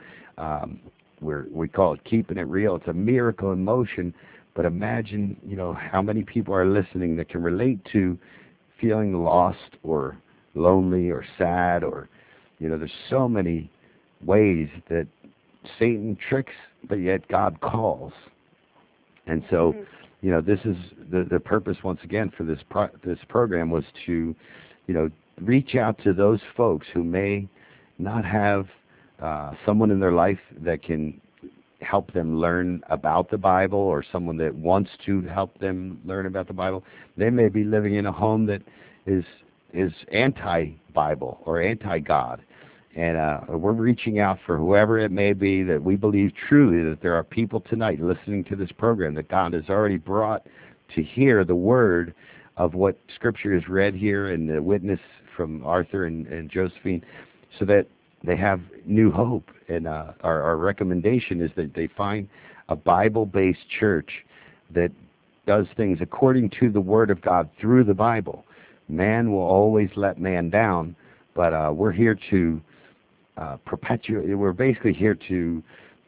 Speaker 1: We call it Keeping It Real. It's a miracle in motion, but imagine, how many people are listening that can relate to feeling lost or lonely or sad, or, there's so many ways that Satan tricks, but yet God calls. And so, this is the purpose, once again, for this program, was to, reach out to those folks who may not have someone in their life that can help them learn about the Bible, or someone that wants to help them learn about the Bible. They may be living in a home that is anti-Bible or anti-God. And we're reaching out for whoever it may be, that we believe truly that there are people tonight listening to this program that God has already brought to hear the word of what Scripture is read here, and the witness from Arthur and Josephine, so that they have new hope. And our recommendation is that they find a Bible-based church that does things according to the Word of God through the Bible. Man will always let man down, but we're here to perpetuate. We're basically here to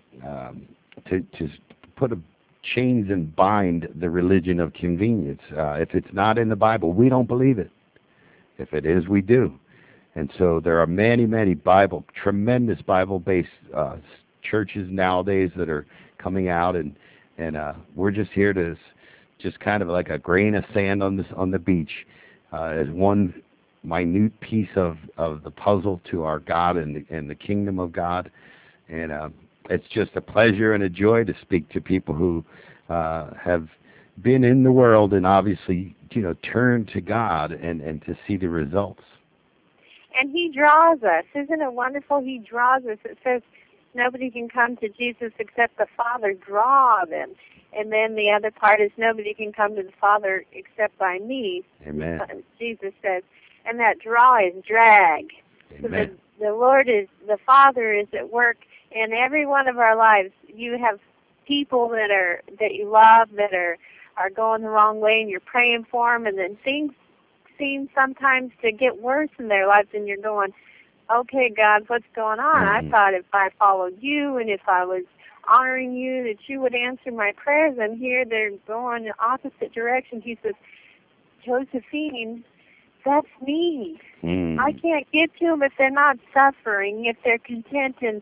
Speaker 1: put chains and bind the religion of convenience. If it's not in the Bible, we don't believe it. If it is, we do. And so there are many, many tremendous Bible-based churches nowadays that are coming out, and we're just here to just kind of like a grain of sand on the beach, as one minute piece of the puzzle to our God and the kingdom of God. And it's just a pleasure and a joy to speak to people who have been in the world and obviously, turn to God and to see the results.
Speaker 2: And He draws us. Isn't it wonderful? He draws us. It says nobody can come to Jesus except the Father draw them. And then the other part is nobody can come to the Father except by me.
Speaker 1: Amen.
Speaker 2: Jesus says. And that draw is drag.
Speaker 1: Amen.
Speaker 2: So the Lord the Father is at work in every one of our lives. You have people that you love that are going the wrong way, and you're praying for them, and then things seem sometimes to get worse in their lives, and you're going, okay, God, what's going on? I thought if I followed you and if I was honoring you, that you would answer my prayers, and here they're going the opposite direction. He says, Josephine, that's me. I can't get to them if they're not suffering, if they're content in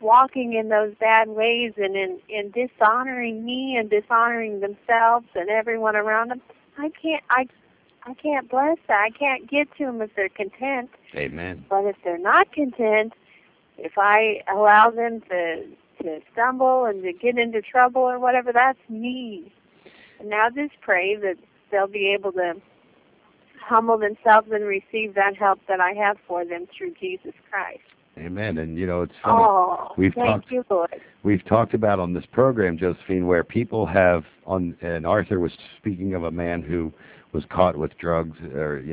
Speaker 2: walking in those bad ways and in dishonoring me and dishonoring themselves and everyone around them, I can't bless that. I can't get to them if they're content.
Speaker 1: Amen.
Speaker 2: But if they're not content, if I allow them to stumble and to get into trouble or whatever, that's me. And now just pray that they'll be able to humble themselves and receive that help that I have for them through Jesus Christ.
Speaker 1: Amen. And it's funny.
Speaker 2: Oh, thank you, Lord.
Speaker 1: We've talked about on this program, Josephine, where people have and Arthur was speaking of a man who was caught with drugs, or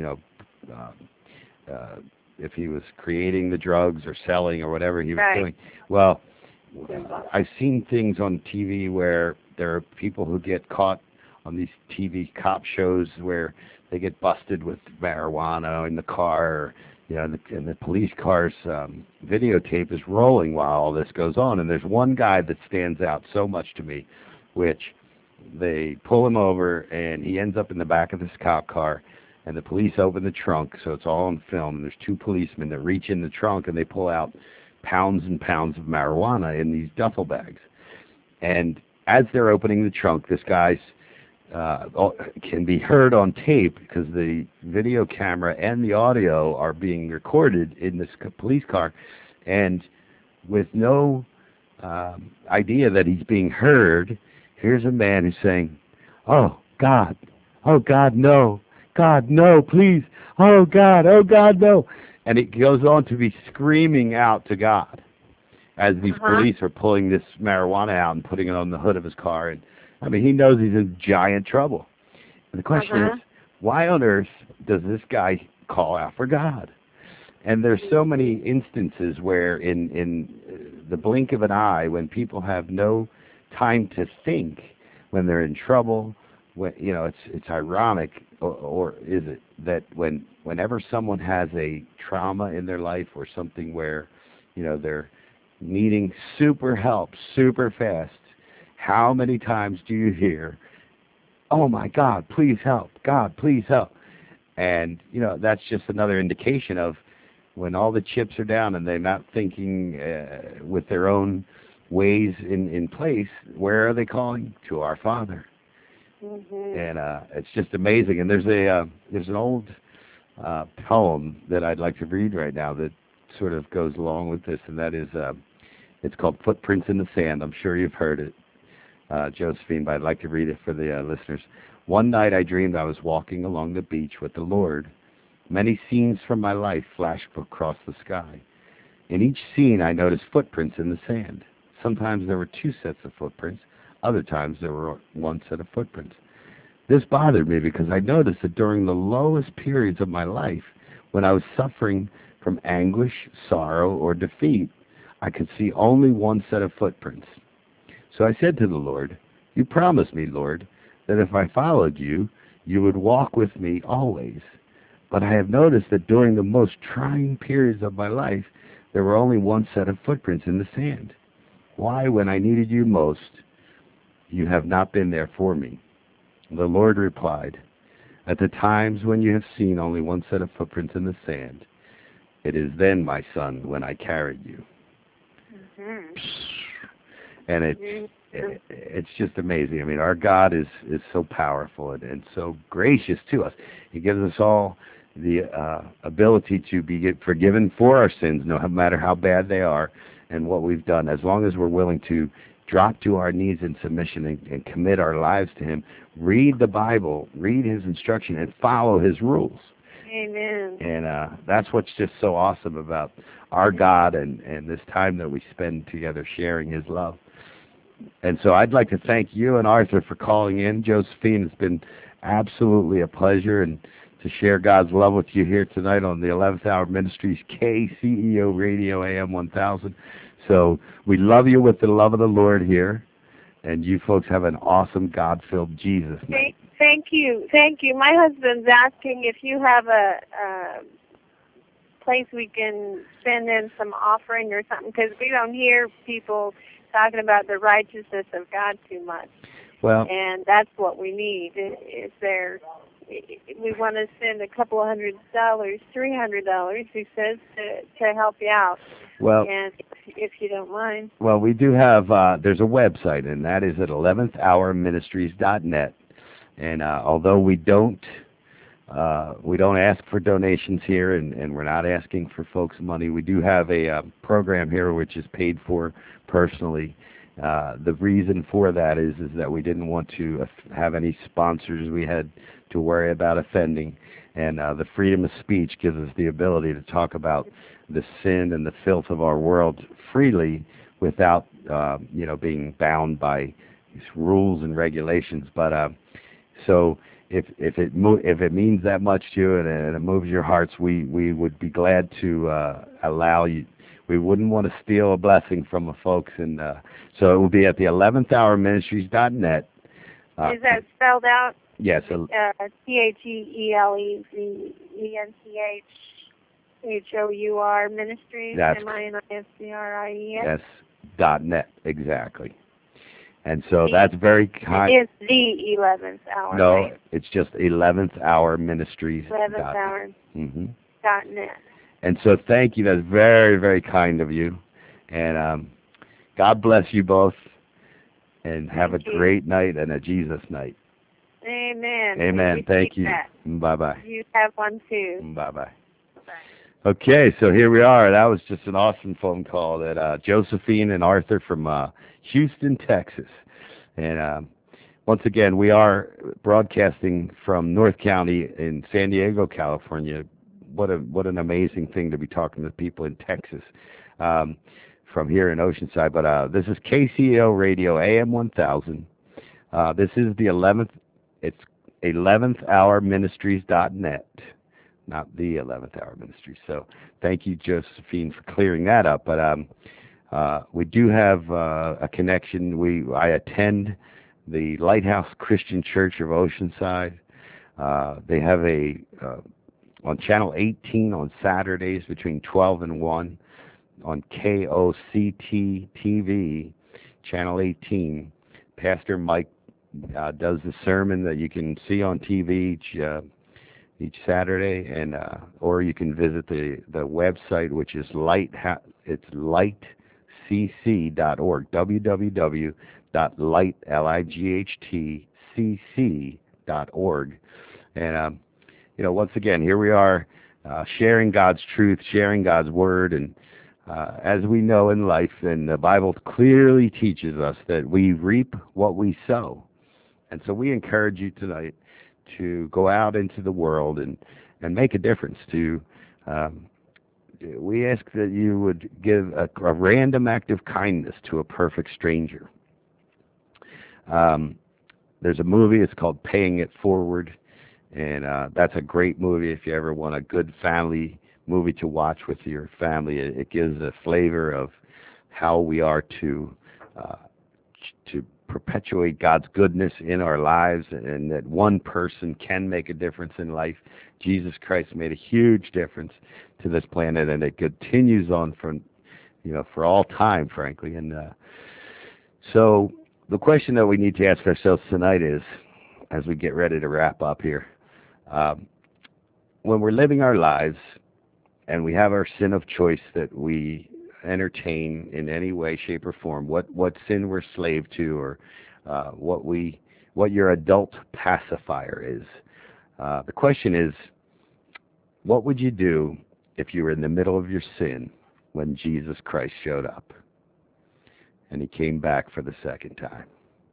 Speaker 1: if he was creating the drugs or selling or whatever he was doing. Well, I've seen things on TV where there are people who get caught on these TV cop shows where they get busted with marijuana in the car, and the police car's videotape is rolling while all this goes on. And there's one guy that stands out so much to me, which they pull him over, and he ends up in the back of this cop car, and the police open the trunk, so it's all on film, and there's two policemen that reach in the trunk, and they pull out pounds and pounds of marijuana in these duffel bags. And as they're opening the trunk, this guy's can be heard on tape because the video camera and the audio are being recorded in this police car, and with no idea that he's being heard, here's a man who's saying, oh God, no, God, no, please, oh God, no. And it goes on to be screaming out to God as these police are pulling this marijuana out and putting it on the hood of his car. And I mean, he knows he's in giant trouble. And the question is, why on earth does this guy call out for God? And there's so many instances where in the blink of an eye, when people have no time to think, when they're in trouble, when, it's ironic, or is it, that whenever someone has a trauma in their life or something where, they're needing super help super fast, how many times do you hear, oh my God, please help, God, please help? And, that's just another indication of when all the chips are down and they're not thinking with their own ways in place, where are they calling? To our Father. And it's just amazing. And there's an old poem that I'd like to read right now that sort of goes along with this, and that is, it's called Footprints in the Sand. I'm sure you've heard it, Josephine, but I'd like to read it for the listeners. One night I dreamed I was walking along the beach with the Lord. Many scenes from my life flashed across the sky. In each scene I noticed footprints in the sand. Sometimes there were two sets of footprints. Other times there were one set of footprints. This bothered me because I noticed that during the lowest periods of my life, when I was suffering from anguish, sorrow, or defeat, I could see only one set of footprints. So I said to the Lord, you promised me, Lord, that if I followed you, you would walk with me always. But I have noticed that during the most trying periods of my life, there were only one set of footprints in the sand. Why, when I needed you most, you have not been there for me? The Lord replied, at the times when you have seen only one set of footprints in the sand, it is then, my son, when I carried you. And it's just amazing. I mean, our God is so powerful and so gracious to us. He gives us all the ability to be forgiven for our sins, no matter how bad they are and what we've done, as long as we're willing to drop to our knees in submission and commit our lives to Him, read the Bible, read His instruction, and follow His rules.
Speaker 2: Amen.
Speaker 1: And that's what's just so awesome about our God and this time that we spend together sharing His love. And so I'd like to thank you and Arthur for calling in. Josephine, it's been absolutely a pleasure and to share God's love with you here tonight on the 11th Hour Ministries KCEO Radio AM 1000. So we love you with the love of the Lord here, and you folks have an awesome God-filled Jesus night.
Speaker 2: Thank you. My husband's asking if you have a place we can send in some offering or something, because we don't hear people talking about the righteousness of God too much.
Speaker 1: Well,
Speaker 2: and that's what we need. Is there we want to send a couple $100, $300, he says, to help you out.
Speaker 1: Well,
Speaker 2: And if you don't mind.
Speaker 1: well, we do have, there's a website, and that is at 11thhourministries.net. And although we don't ask for donations here, and we're not asking for folks' money, we do have a program here which is paid for personally. The reason for that is that we didn't want to have any sponsors we had to worry about offending, and the freedom of speech gives us the ability to talk about the sin and the filth of our world freely without being bound by these rules and regulations. But so if it means that much to you and it moves your hearts, we would be glad to allow you. We wouldn't want to steal a blessing from the folks, and so it will be at the 11thhourministries.net.
Speaker 2: Is that spelled out?
Speaker 1: Yes.
Speaker 2: THELEVENTHHOUR Ministries.
Speaker 1: That's
Speaker 2: MINISTRIES.
Speaker 1: Yes. .net, exactly. And so that's very kind.
Speaker 2: It's the 11th hour.
Speaker 1: No,
Speaker 2: right?
Speaker 1: it's just 11th Hour Ministries.
Speaker 2: 11th hour. .net.
Speaker 1: And so thank you. That's very, very kind of you. And God bless you both. And have a great night and a Jesus night.
Speaker 2: Amen.
Speaker 1: Amen. Thank you.
Speaker 2: That.
Speaker 1: Bye-bye.
Speaker 2: You have one too.
Speaker 1: Bye-bye. Okay, so here we are. That was just an awesome phone call that Josephine and Arthur from Houston, Texas. And once again, we are broadcasting from North County in San Diego, California. What an amazing thing to be talking to people in Texas from here in Oceanside. But this is KCEO Radio AM 1000. This is the 11th. It's 11thhourministries.net. Not the 11th Hour Ministry. So thank you, Josephine, for clearing that up. But we do have a connection. I attend the Lighthouse Christian Church of Oceanside. They have on Channel 18 on Saturdays between 12 and 1 on KOCT TV, Channel 18. Pastor Mike does the sermon that you can see on TV each Saturday, and or you can visit the website, which is lightcc.org, www.lightcc.org. And once again, here we are sharing God's truth, sharing God's word, and as we know in life, and the Bible clearly teaches us that we reap what we sow. And so we encourage you tonight to go out into the world and make a difference. We ask that you would give a random act of kindness to a perfect stranger. There's a movie, it's called Paying It Forward, and that's a great movie if you ever want a good family movie to watch with your family. It gives a flavor of how we are to perpetuate God's goodness in our lives, and that one person can make a difference in life. Jesus Christ made a huge difference to this planet, and it continues on for all time, frankly. And so the question that we need to ask ourselves tonight is, as we get ready to wrap up here, when we're living our lives and we have our sin of choice that we entertain in any way, shape, or form, what sin we're slave to, or what your adult pacifier is. The question is, what would you do if you were in the middle of your sin when Jesus Christ showed up and he came back for the second time?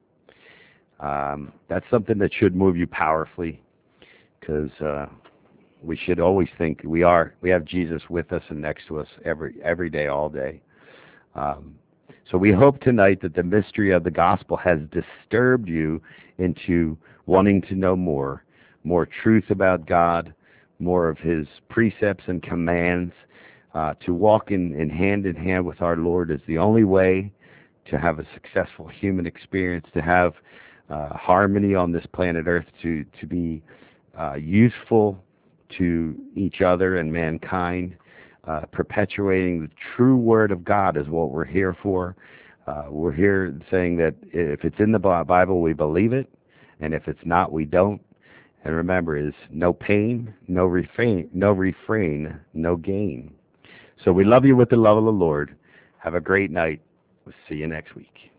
Speaker 1: That's something that should move you powerfully, because we should always think we have Jesus with us and next to us every day, all day. So we hope tonight that the mystery of the gospel has disturbed you into wanting to know more truth about God, more of his precepts and commands. To walk in hand with our Lord is the only way to have a successful human experience, to have harmony on this planet Earth, to be useful to each other and mankind. Perpetuating the true Word of God is what we're here for. We're here saying that if it's in the Bible, we believe it, and if it's not, we don't. And remember, is no pain, no refrain, no gain. So we love you with the love of the Lord. Have a great night. We'll see you next week.